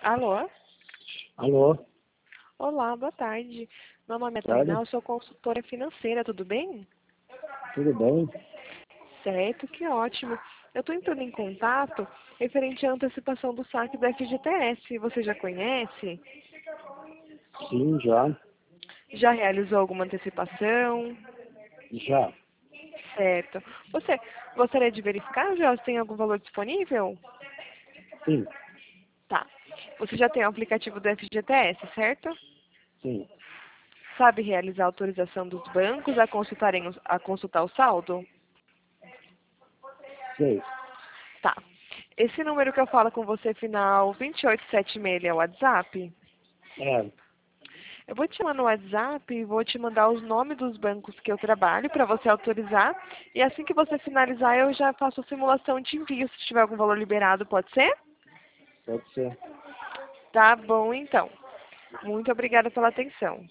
Alô? Alô, Olá, boa tarde. Meu nome é Tainá, tarde, eu sou consultora financeira, tudo bem? tudo bem? Certo, que ótimo. Eu estou entrando em contato referente à antecipação do saque do FGTS. Você já conhece? Sim, já, Já realizou alguma antecipação? já, Certo. Você gostaria de verificar já se tem algum valor disponível? sim, Tá. Você já tem o aplicativo do FGTS, certo? sim, Sabe realizar a autorização dos bancos a consultar o saldo? sei, Tá. Esse número que eu falo com você, final 2876, é o WhatsApp? é, Eu vou te chamar no WhatsApp e vou te mandar os nomes dos bancos que eu trabalho para você autorizar. E assim que você finalizar, eu já faço a simulação de envio, se tiver algum valor liberado, pode ser? pode ser. Tá bom, então. Muito obrigada pela atenção.